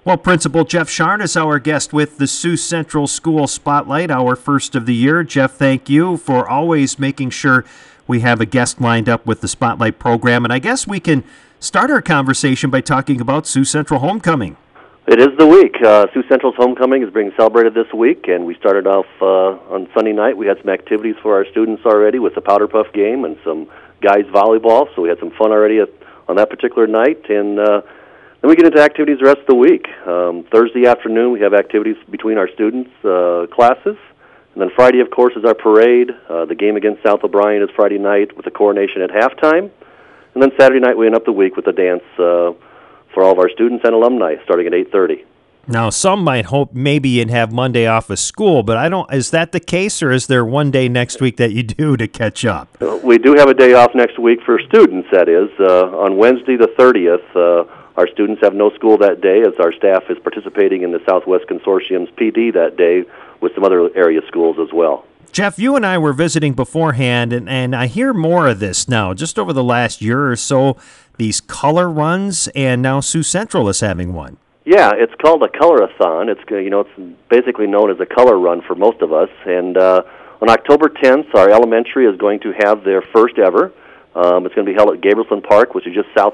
Well, Principal Jeff Sharn is our guest with the Sioux Central School Spotlight, our first of the year. Jeff, thank you for always making sure we have a guest lined up with the Spotlight program. And I guess we can start our conversation by talking about Sioux Central Homecoming. It is the week. Sioux Central's homecoming is being celebrated this week, and we started off on Sunday night. We had some activities for our students already with the Powder Puff game and some guys volleyball, so we had some fun already on that particular night. And then we get into activities the rest of the week. Thursday afternoon, we have activities between our students' classes. And then Friday, of course, is our parade. The game against South O'Brien is Friday night with the coronation at halftime. And then Saturday night, we end up the week with a dance for all of our students and alumni starting at 8:30. Now, some might hope maybe you'd have Monday off of school, but I don't. Is that the case, or is there one day next week that you do to catch up? We do have a day off next week for students, that is. On Wednesday the 30th, our students have no school that day as our staff is participating in the Southwest Consortium's PD that day with some other area schools as well. Jeff, you and I were visiting beforehand, and I hear more of this now. Just over the last year or so, these color runs, and now Sioux Central is having one. Yeah, it's called a Colorathon. It's basically known as a color run for most of us. And on October 10th, our elementary is going to have their first ever. It's going to be held at Gabrielson Park, which is just north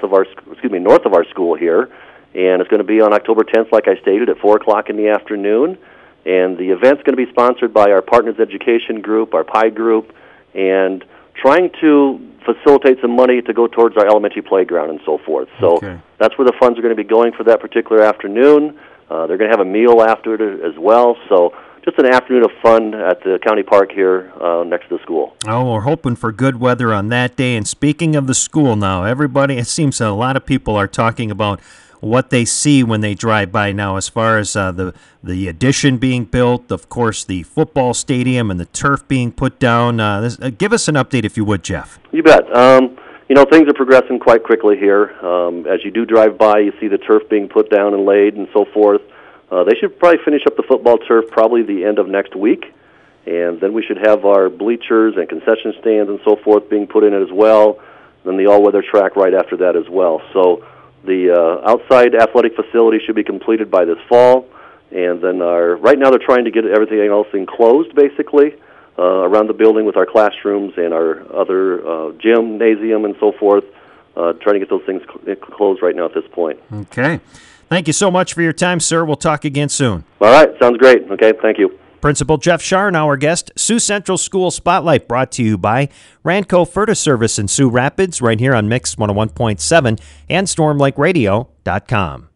of our school here. And it's going to be on October 10th, like I stated, at 4 o'clock in the afternoon. And the event's going to be sponsored by our Partners Education Group, our PI Group, and trying to facilitate some money to go towards our elementary playground and so forth. So that's where the funds are going to be going for that particular afternoon. They're going to have a meal after it as well. So just an afternoon of fun at the county park here next to the school. Oh, we're hoping for good weather on that day. And speaking of the school now, it seems a lot of people are talking about what they see when they drive by now as far as the addition being built, of course, the football stadium and the turf being put down. Give us an update, if you would, Jeff. You bet. Things are progressing quite quickly here. As you do drive by, you see the turf being put down and laid and so forth. They should probably finish up the football turf probably the end of next week, and then we should have our bleachers and concession stands and so forth being put in as well, then the all-weather track right after that as well. So the outside athletic facility should be completed by this fall, and then right now they're trying to get everything else enclosed, basically, around the building with our classrooms and our other gymnasium and so forth, trying to get those things closed right now at this point. Okay. Thank you so much for your time, sir. We'll talk again soon. All right. Sounds great. Okay. Thank you. Principal Jeff Sharn, our guest. Sioux Central School Spotlight brought to you by Ranco Fertis Service in Sioux Rapids, right here on Mix 101.7 and StormLakeRadio.com.